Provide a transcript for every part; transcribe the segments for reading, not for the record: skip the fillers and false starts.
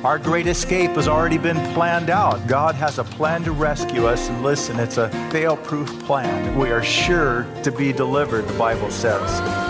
Our great escape has already been planned out. God has a plan to rescue us, and listen, it's a fail-proof plan. We are sure to be delivered, the Bible says.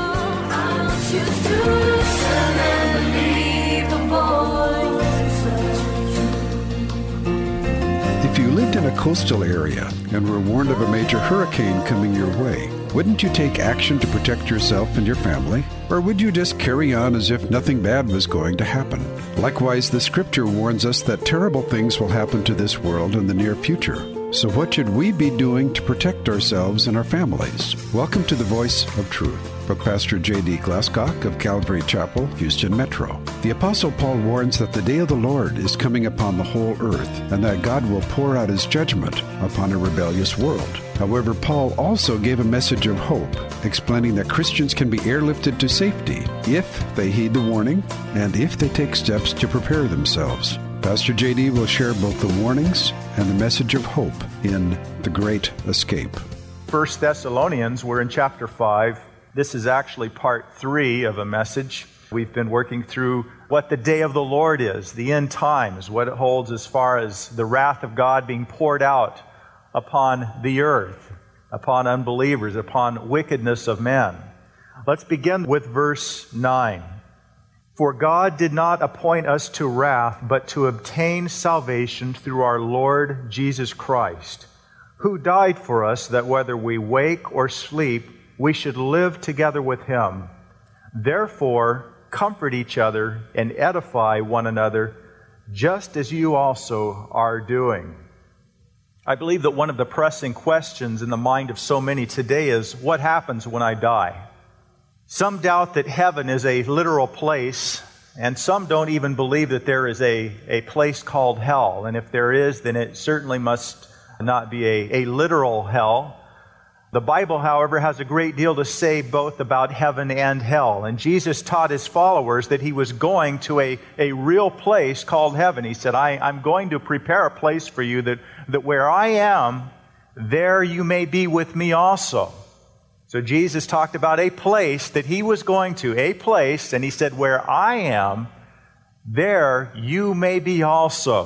If you lived in a coastal area and were warned of a major hurricane coming your way, wouldn't you take action to protect yourself and your family? Or would you just carry on as if nothing bad was going to happen? Likewise, the Scripture warns us that terrible things will happen to this world in the near future. So what should we be doing to protect ourselves and our families? Welcome to the Voice of Truth, with Pastor J.D. Glasscock of Calvary Chapel, Houston Metro. The Apostle Paul warns that the day of the Lord is coming upon the whole earth, and that God will pour out his judgment upon a rebellious world. However, Paul also gave a message of hope, explaining that Christians can be airlifted to safety if they heed the warning and if they take steps to prepare themselves. Pastor J.D. will share both the warnings and the message of hope in The Great Escape. 1 Thessalonians, we're in chapter 5. This is actually part 3 of a message. We've been working through what the day of the Lord is, the end times, what it holds as far as the wrath of God being poured out upon the earth, upon unbelievers, upon wickedness of men. Let's begin with verse 9. For God did not appoint us to wrath, but to obtain salvation through our Lord Jesus Christ, who died for us, that whether we wake or sleep, we should live together with him. Therefore, comfort each other and edify one another, just as you also are doing. I believe that one of the pressing questions in the mind of so many today is, what happens when I die? Some doubt that heaven is a literal place, and some don't even believe that there is a place called hell. And if there is, then it certainly must not be a literal hell. The Bible, however, has a great deal to say both about heaven and hell. And Jesus taught his followers that he was going to a real place called heaven. He said, I'm going to prepare a place for you that where I am, there you may be with me also. So Jesus talked about a place that he was going to, a place, and he said, where I am, there you may be also.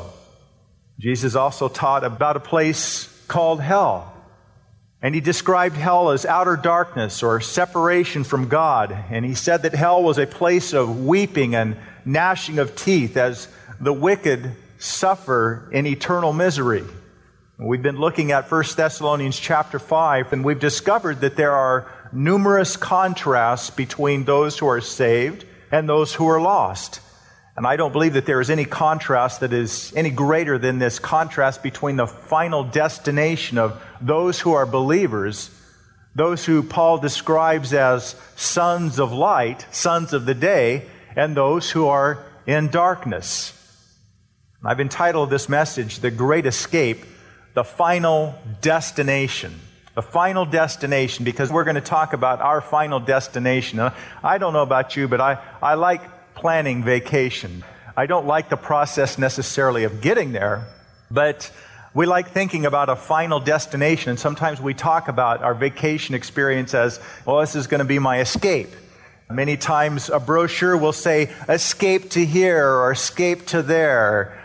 Jesus also taught about a place called hell. And he described hell as outer darkness or separation from God. And he said that hell was a place of weeping and gnashing of teeth as the wicked suffer in eternal misery. We've been looking at 1 Thessalonians chapter 5, and we've discovered that there are numerous contrasts between those who are saved and those who are lost. And I don't believe that there is any contrast that is any greater than this contrast between the final destination of those who are believers, those who Paul describes as sons of light, sons of the day, and those who are in darkness. I've entitled this message, The Great Escape, the final destination. The final destination, because we're going to talk about our final destination. I don't know about you, but I like planning vacation. I don't like the process necessarily of getting there, but we like thinking about a final destination. And sometimes we talk about our vacation experience as, well, this is going to be my escape. Many times a brochure will say, escape to here or escape to there.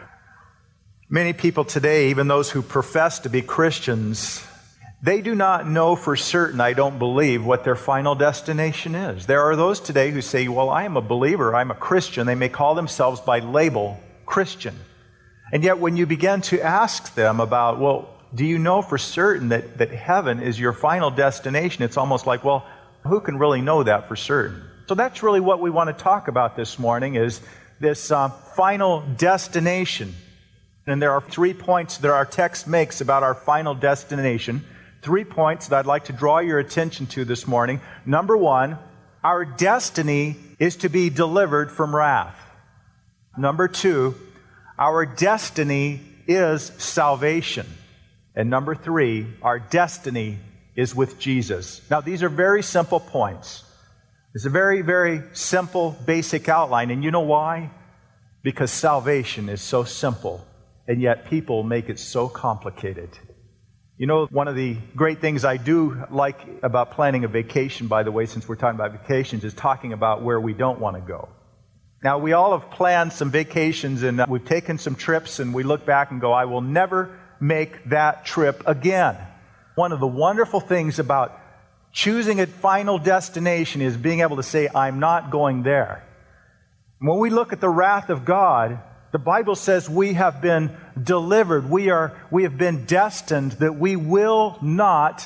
Many people today, even those who profess to be Christians, they do not know for certain, I don't believe, what their final destination is. There are those today who say, well, I am a believer, I'm a Christian. They may call themselves by label Christian. And yet when you begin to ask them about, well, do you know for certain that heaven is your final destination? It's almost like, well, who can really know that for certain? So that's really what we want to talk about this morning, is this final destination. And there are 3 points that our text makes about our final destination. 3 points that I'd like to draw your attention to this morning. Number 1, our destiny is to be delivered from wrath. Number 2, our destiny is salvation. And number 3, our destiny is with Jesus. Now, these are very simple points. It's a very, very simple, basic outline. And you know why? Because salvation is so simple, and yet people make it so complicated. You know, one of the great things I do like about planning a vacation, by the way, since we're talking about vacations, is talking about where we don't want to go. Now, we all have planned some vacations, and we've taken some trips, and we look back and go, I will never make that trip again. One of the wonderful things about choosing a final destination is being able to say, I'm not going there. When we look at the wrath of God, the Bible says we have been delivered. We have been destined that we will not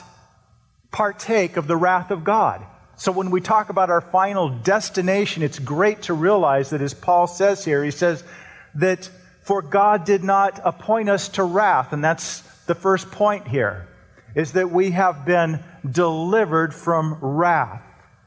partake of the wrath of God. So when we talk about our final destination, it's great to realize that, as Paul says here, he says that for God did not appoint us to wrath, and that's the first point here, is that we have been delivered from wrath.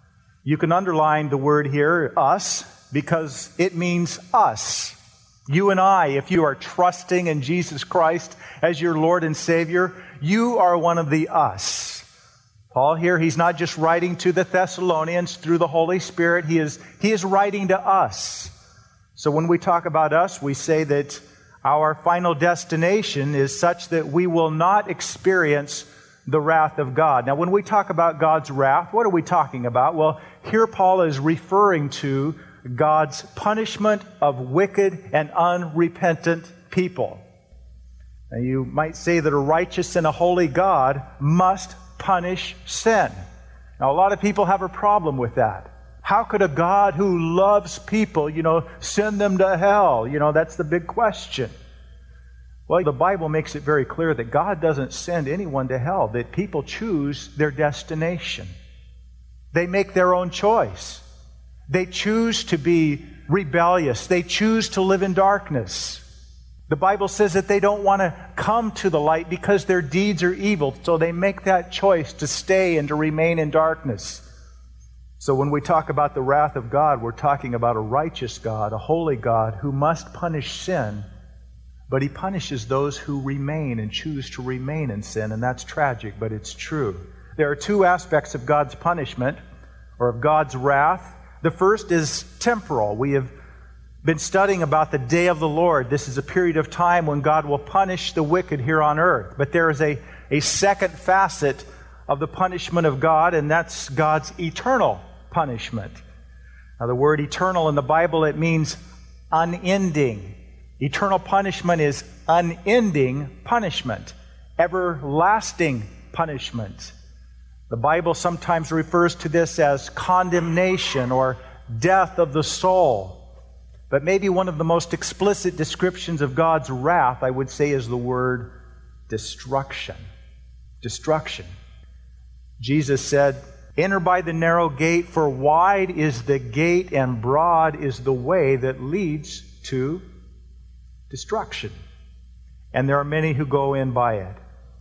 You can underline the word here, us, because it means us. You and I, if you are trusting in Jesus Christ as your Lord and Savior, you are one of the us. Paul here, he's not just writing to the Thessalonians through the Holy Spirit, he is writing to us. So when we talk about us, we say that our final destination is such that we will not experience the wrath of God. Now, when we talk about God's wrath, what are we talking about? Well, here Paul is referring to God's punishment of wicked and unrepentant people. Now, you might say that a righteous and a holy God must punish sin. Now, a lot of people have a problem with that. How could a God who loves people, send them to hell? That's the big question. Well, the Bible makes it very clear that God doesn't send anyone to hell, that people choose their destination. They make their own choice. They choose to be rebellious. They choose to live in darkness. The Bible says that they don't want to come to the light because their deeds are evil, so they make that choice to stay and to remain in darkness. So when we talk about the wrath of God, we're talking about a righteous God, a holy God who must punish sin, but He punishes those who remain and choose to remain in sin, and that's tragic, but it's true. There are two aspects of God's punishment, or of God's wrath. The first is temporal. We have been studying about the day of the Lord. This is a period of time when God will punish the wicked here on earth. But there is a second facet of the punishment of God, and that's God's eternal punishment. Now, the word eternal in the Bible, it means unending. Eternal punishment is unending punishment, everlasting punishment. The Bible sometimes refers to this as condemnation or death of the soul. But maybe one of the most explicit descriptions of God's wrath, I would say, is the word destruction. Destruction. Jesus said, "Enter by the narrow gate, for wide is the gate and broad is the way that leads to destruction. And there are many who go in by it."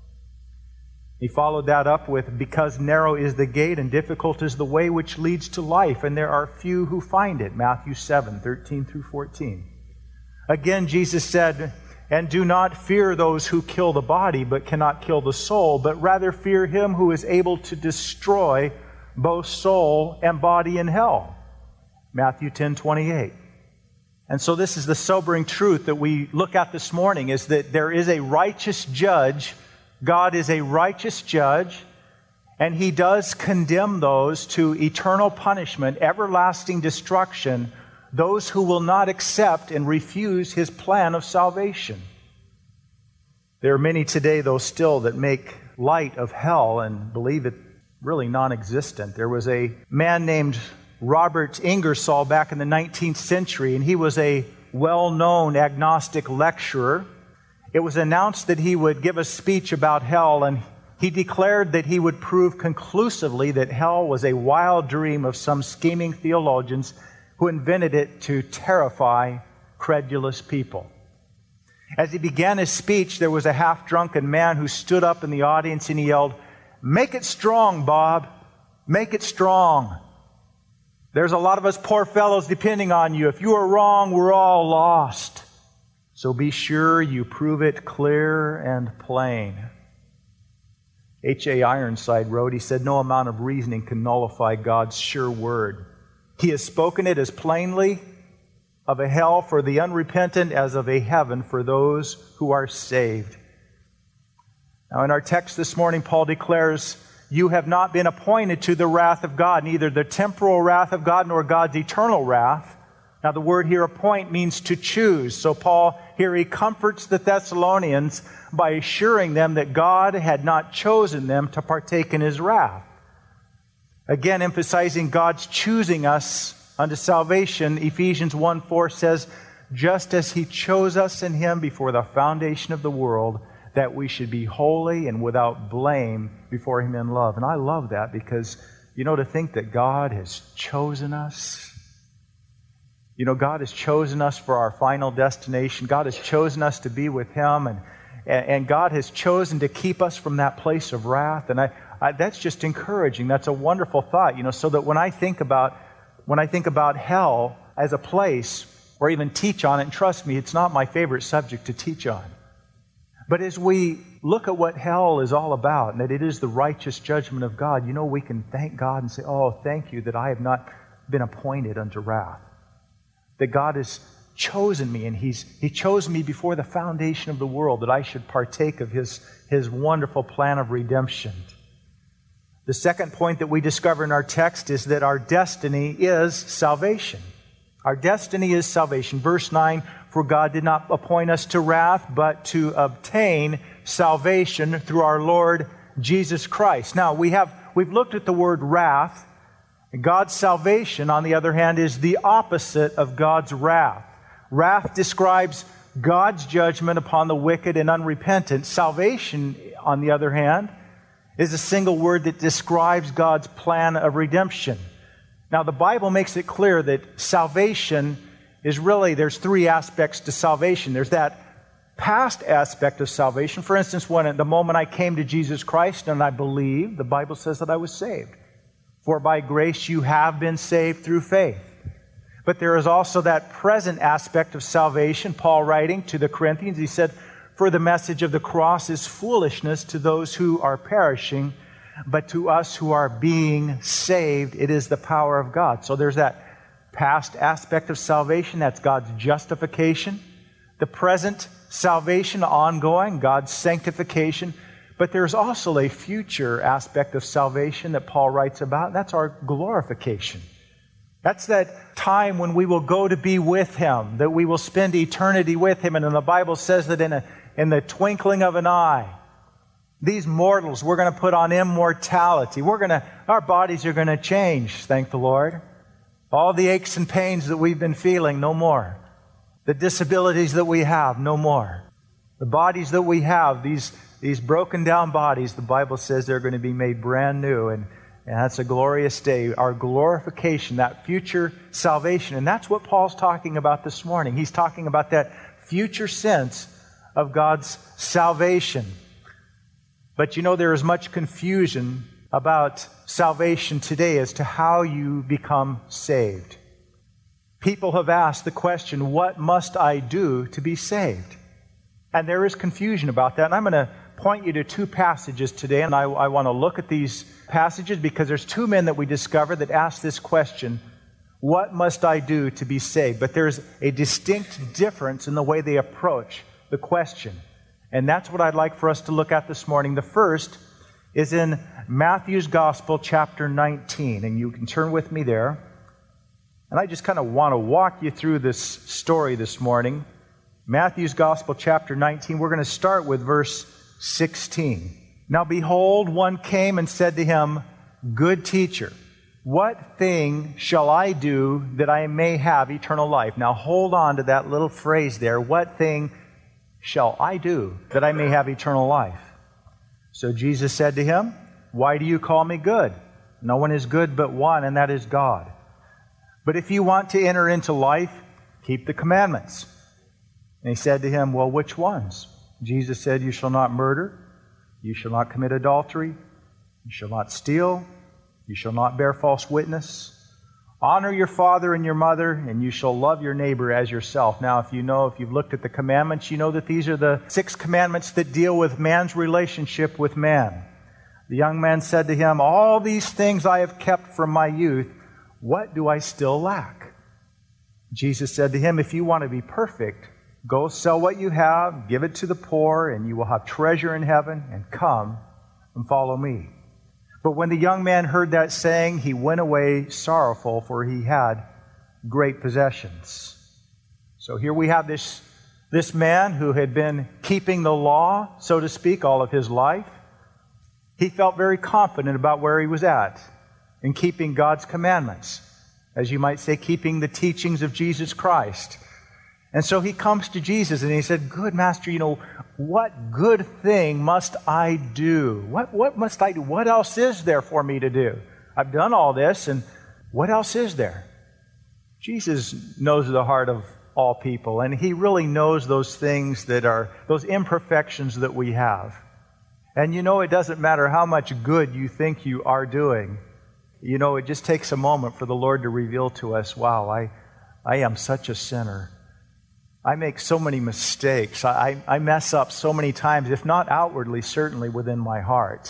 He followed that up with, "Because narrow is the gate and difficult is the way which leads to life, and there are few who find it." Matthew 7:13 through 14. Again, Jesus said, "And do not fear those who kill the body, but cannot kill the soul, but rather fear Him who is able to destroy both soul and body in hell." Matthew 10:28. And so this is the sobering truth that we look at this morning, is that there is a righteous judge. God is a righteous judge, and He does condemn those to eternal punishment, everlasting destruction, those who will not accept and refuse His plan of salvation. There are many today, though, still that make light of hell and believe it really non-existent. There was a man named Robert Ingersoll back in the 19th century, and he was a well-known agnostic lecturer. It was announced that he would give a speech about hell, and he declared that he would prove conclusively that hell was a wild dream of some scheming theologians who invented it to terrify credulous people. As he began his speech, there was a half-drunken man who stood up in the audience and he yelled, "Make it strong, Bob. Make it strong. There's a lot of us poor fellows depending on you. If you are wrong, we're all lost. So be sure you prove it clear and plain." H.A. Ironside wrote, he said, "No amount of reasoning can nullify God's sure word. He has spoken it as plainly of a hell for the unrepentant as of a heaven for those who are saved." Now in our text this morning, Paul declares, "You have not been appointed to the wrath of God, neither the temporal wrath of God nor God's eternal wrath, Now, the word here, appoint, means to choose. So Paul here, he comforts the Thessalonians by assuring them that God had not chosen them to partake in his wrath. Again, emphasizing God's choosing us unto salvation. Ephesians 1:4 says, just as he chose us in him before the foundation of the world, that we should be holy and without blame before him in love. And I love that because, to think that God has chosen us. God has chosen us for our final destination. God has chosen us to be with him, and God has chosen to keep us from that place of wrath. And that's just encouraging. That's a wonderful thought, so that when I think about hell as a place, or even teach on it, and trust me, it's not my favorite subject to teach on. But as we look at what hell is all about, and that it is the righteous judgment of God, we can thank God and say, oh, thank you that I have not been appointed unto wrath. That God has chosen me, and He chose me before the foundation of the world, that I should partake of His wonderful plan of redemption. The second point that we discover in our text is that our destiny is salvation. Our destiny is salvation. Verse 9, for God did not appoint us to wrath, but to obtain salvation through our Lord Jesus Christ. Now, we've looked at the word wrath. God's salvation, on the other hand, is the opposite of God's wrath. Wrath describes God's judgment upon the wicked and unrepentant. Salvation, on the other hand, is a single word that describes God's plan of redemption. Now, the Bible makes it clear that salvation is really, there's three aspects to salvation. There's that past aspect of salvation. For instance, when at the moment I came to Jesus Christ and I believed, the Bible says that I was saved. For by grace you have been saved through faith. But there is also that present aspect of salvation. Paul writing to the Corinthians, he said, for the message of the cross is foolishness to those who are perishing, but to us who are being saved, it is the power of God. So there's that past aspect of salvation, that's God's justification. The present salvation, ongoing, God's sanctification. But there's also a future aspect of salvation that Paul writes about, and that's our glorification. That's that time when we will go to be with Him, that we will spend eternity with Him. And then the Bible says that in the twinkling of an eye, these mortals, we're going to put on immortality. Our bodies are going to change, thank the Lord. All the aches and pains that we've been feeling, no more. The disabilities that we have, no more. The bodies that we have, these broken down bodies, the Bible says they're going to be made brand new, and that's a glorious day. Our glorification, that future salvation, and that's what Paul's talking about this morning. He's talking about that future sense of God's salvation. But there is much confusion about salvation today as to how you become saved. People have asked the question, what must I do to be saved? And there is confusion about that. And I'm going to point you to two passages today, and I want to look at these passages because there's two men that we discover that ask this question, what must I do to be saved? But there's a distinct difference in the way they approach the question. And that's what I'd like for us to look at this morning. The first is in Matthew's Gospel, chapter 19. And you can turn with me there. And I just kind of want to walk you through this story this morning. Matthew's Gospel, chapter 19. We're going to start with verse 16. Now behold, one came and said to him, Good teacher, what thing shall I do that I may have eternal life? Now hold on to that little phrase there. What thing shall I do that I may have eternal life? So Jesus said to him, Why do you call me good? No one is good but one, and that is God. But if you want to enter into life, keep the commandments. And he said to him, Well, which ones? Jesus said, You shall not murder, you shall not commit adultery, you shall not steal, you shall not bear false witness. Honor your father and your mother, and you shall love your neighbor as yourself. Now, if you've looked at the commandments, you know that these are the 6 commandments that deal with man's relationship with man. The young man said to him, All these things I have kept from my youth. What do I still lack? Jesus said to him, If you want to be perfect, go sell what you have, give it to the poor, and you will have treasure in heaven, and come and follow me. But when the young man heard that saying, he went away sorrowful, for he had great possessions. So here we have this man who had been keeping the law, so to speak, all of his life. He felt very confident about where he was at in keeping God's commandments. As you might say, keeping the teachings of Jesus Christ. And so he comes to Jesus and he said, "Good Master, what good thing must I do? What must I do? What else is there for me to do? I've done all this, and what else is there?" Jesus knows the heart of all people, and he really knows those things that are, those imperfections that we have. And it doesn't matter how much good you think you are doing. It just takes a moment for the Lord to reveal to us, wow, I am such a sinner. I make so many mistakes. I mess up so many times, if not outwardly, certainly within my heart.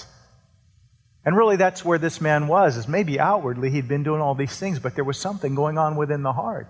And really that's where this man was, is maybe outwardly he'd been doing all these things, but there was something going on within the heart.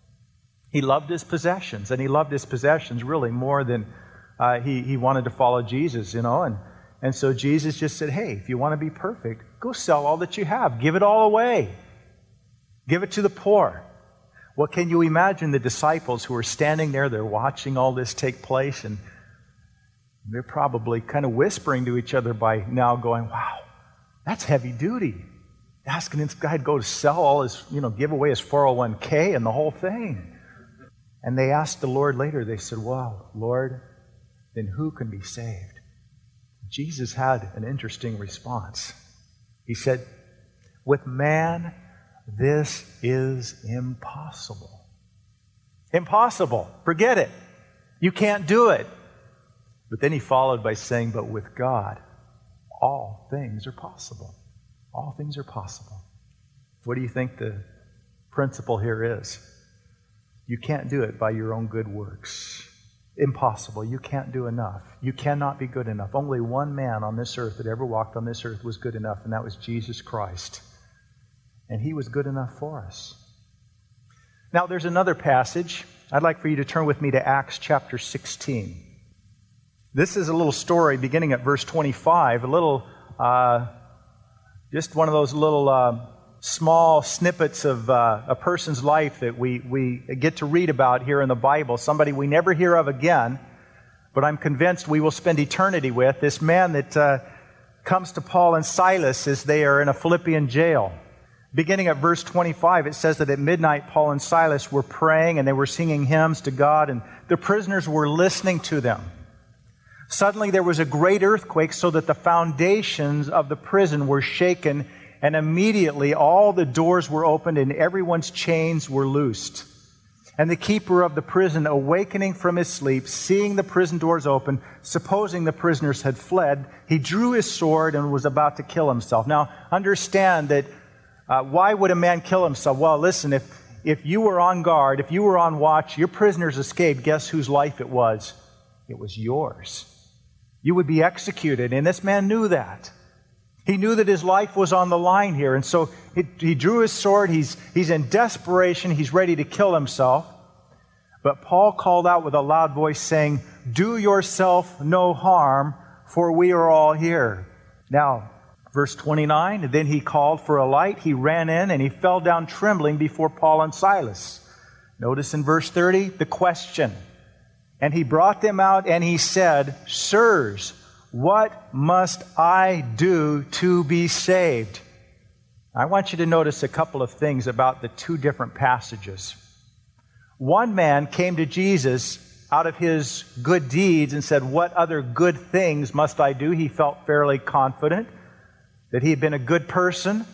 He loved his possessions, and he loved his possessions really more than he wanted to follow Jesus, And so Jesus just said, "Hey, if you want to be perfect, go sell all that you have. Give it all away. Give it to the poor." Well, can you imagine the disciples who are standing there, they're watching all this take place, and they're probably kind of whispering to each other by now going, "Wow, that's heavy duty. Asking this guy to go to sell all his, give away his 401k and the whole thing." And they asked the Lord later, they said, "Well, Lord, then who can be saved?" Jesus had an interesting response. He said, "With man, this is impossible." Impossible. Forget it. You can't do it. But then he followed by saying, "But with God, all things are possible." All things are possible. What do you think the principle here is? You can't do it by your own good works. Impossible. You can't do enough. You cannot be good enough. Only one man on this earth that ever walked on this earth was good enough, and that was Jesus Christ. And he was good enough for us. Now, there's another passage. I'd like for you to turn with me to Acts chapter 16. This is a little story beginning at verse 25, just one of those little small snippets of a person's life that we get to read about here in the Bible. Somebody we never hear of again, but I'm convinced we will spend eternity with. This man that comes to Paul and Silas as they are in a Philippian jail. Beginning at verse 25, it says that at midnight Paul and Silas were praying and they were singing hymns to God, and the prisoners were listening to them. Suddenly there was a great earthquake, so that the foundations of the prison were shaken, and immediately all the doors were opened and everyone's chains were loosed. And the keeper of the prison, awakening from his sleep, seeing the prison doors open, supposing the prisoners had fled, he drew his sword and was about to kill himself. Now, understand that why would a man kill himself? Well, listen, if you were on guard, if you were on watch, your prisoners escaped, guess whose life it was? It was yours. You would be executed, and this man knew that. He knew that his life was on the line here, and so he drew his sword. He's in desperation. He's ready to kill himself. But Paul called out with a loud voice, saying, "Do yourself no harm, for we are all here." Now, verse 29, then he called for a light. He ran in, and he fell down trembling before Paul and Silas. Notice in verse 30, the question. And he brought them out, and he said, "Sirs, what must I do to be saved?" I want you to notice a couple of things about the two different passages. One man came to Jesus out of his good deeds and said, "What other good things must I do?" He felt fairly confident that he had been a good person.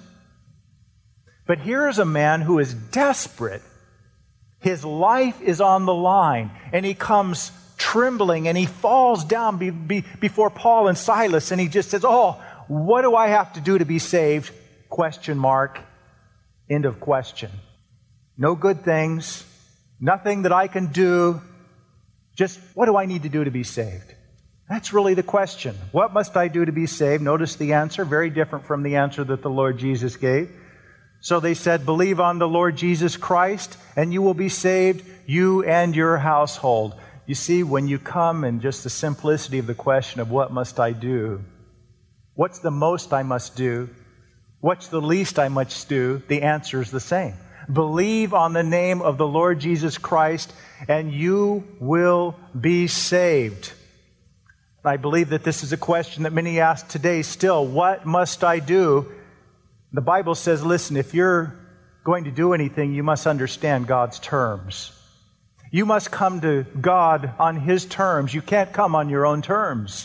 But here is a man who is desperate. His life is on the line, and he comes trembling, and he falls down before Paul and Silas, and he just says, "Oh, what do I have to do to be saved?" Question mark. End of question. No good things, nothing that I can do, just what do I need to do to be saved? That's really the question. What must I do to be saved? Notice the answer, very different from the answer that the Lord Jesus gave. So they said, "Believe on the Lord Jesus Christ, and you will be saved, you and your household." You see, when you come in just the simplicity of the question of what must I do, what's the most I must do, what's the least I must do, the answer is the same. Believe on the name of the Lord Jesus Christ, and you will be saved. I believe that this is a question that many ask today still. What must I do? The Bible says, listen, if you're going to do anything, you must understand God's terms. You must come to God on His terms. You can't come on your own terms.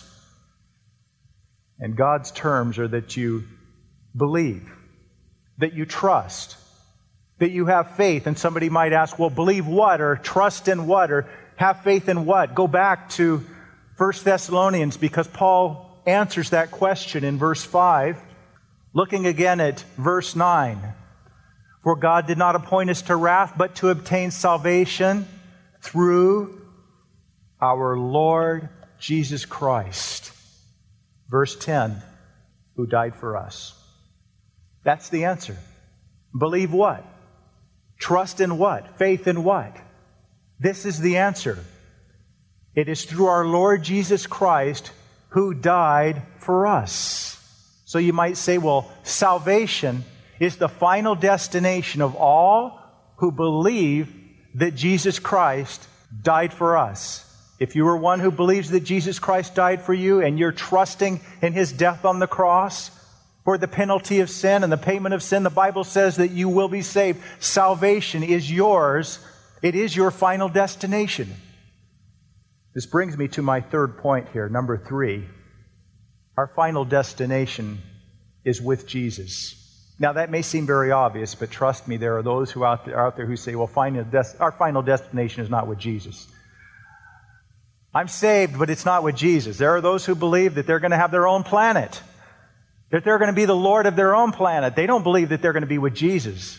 And God's terms are that you believe, that you trust, that you have faith. And somebody might ask, well, believe what? Or trust in what? Or have faith in what? Go back to 1 Thessalonians, because Paul answers that question in verse 5. Looking again at verse 9. For God did not appoint us to wrath, but to obtain salvation through our Lord Jesus Christ. Verse 10, who died for us. That's the answer. Believe what? Trust in what? Faith in what? This is the answer. It is through our Lord Jesus Christ who died for us. So you might say, well, salvation is the final destination of all who believe that Jesus Christ died for us. If you are one who believes that Jesus Christ died for you and you're trusting in His death on the cross for the penalty of sin and the payment of sin, the Bible says that you will be saved. Salvation is yours. It is your final destination. This brings me to my third point here, number 3. Our final destination is with Jesus. Now, that may seem very obvious, but trust me, there are those who are out there who say, well, our final destination is not with Jesus. I'm saved, but it's not with Jesus. There are those who believe that they're going to have their own planet, that they're going to be the Lord of their own planet. They don't believe that they're going to be with Jesus.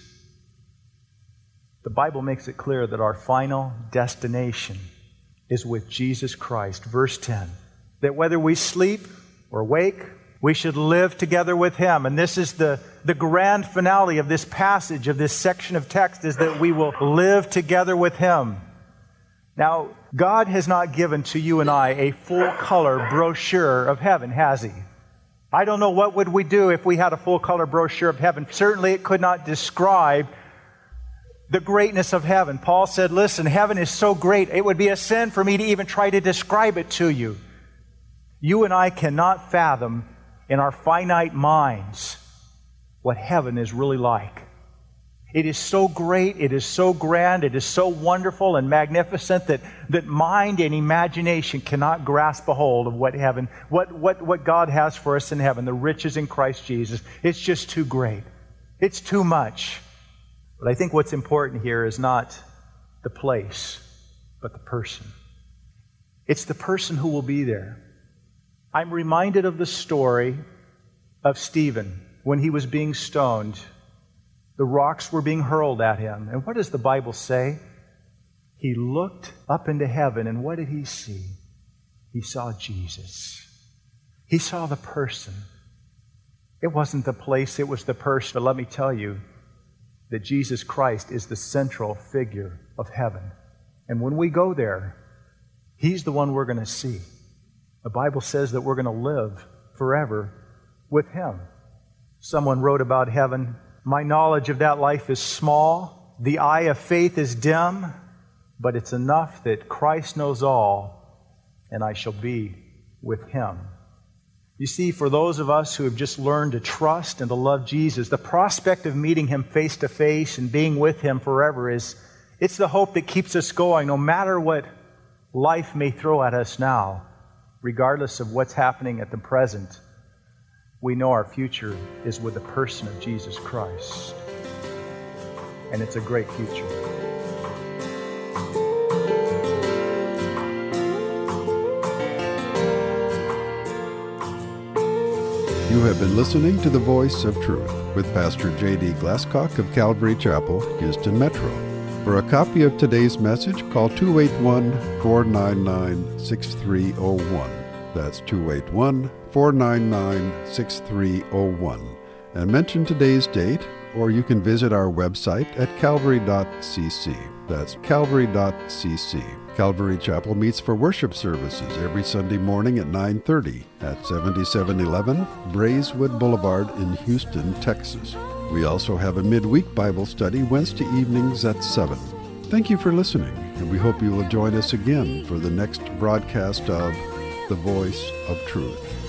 The Bible makes it clear that our final destination is with Jesus Christ. Verse 10, that whether we sleep or wake, we should live together with Him. And this is the grand finale of this passage, of this section of text, is that we will live together with Him. Now, God has not given to you and I a full-color brochure of heaven, has He? I don't know what would we do if we had a full-color brochure of heaven. Certainly it could not describe the greatness of heaven. Paul said, listen, heaven is so great, it would be a sin for me to even try to describe it to you. You and I cannot fathom in our finite minds what heaven is really like. It is so great, it is so grand, it is so wonderful and magnificent that mind and imagination cannot grasp a hold of what heaven, what God has for us in heaven, the riches in Christ Jesus. It's just too great. It's too much. But I think what's important here is not the place, but the person. It's the person who will be there. I'm reminded of the story of Stephen when he was being stoned. The rocks were being hurled at him. And what does the Bible say? He looked up into heaven, and what did he see? He saw Jesus. He saw the person. It wasn't the place, it was the person. But let me tell you that Jesus Christ is the central figure of heaven. And when we go there, He's the one we're going to see. The Bible says that we're going to live forever with Him. Someone wrote about heaven, my knowledge of that life is small, the eye of faith is dim, but it's enough that Christ knows all, and I shall be with Him. You see, for those of us who have just learned to trust and to love Jesus, the prospect of meeting Him face to face and being with Him forever it's the hope that keeps us going, no matter what life may throw at us now. Regardless of what's happening at the present, we know our future is with the person of Jesus Christ. And it's a great future. You have been listening to The Voice of Truth with Pastor J.D. Glasscock of Calvary Chapel, Houston Metro. For a copy of today's message, call 281-499-6301. That's 281-499-6301. And mention today's date, or you can visit our website at calvary.cc. That's calvary.cc. Calvary Chapel meets for worship services every Sunday morning at 9:30 at 7711 Braeswood Boulevard in Houston, Texas. We also have a midweek Bible study Wednesday evenings at 7. Thank you for listening, and we hope you will join us again for the next broadcast of The Voice of Truth.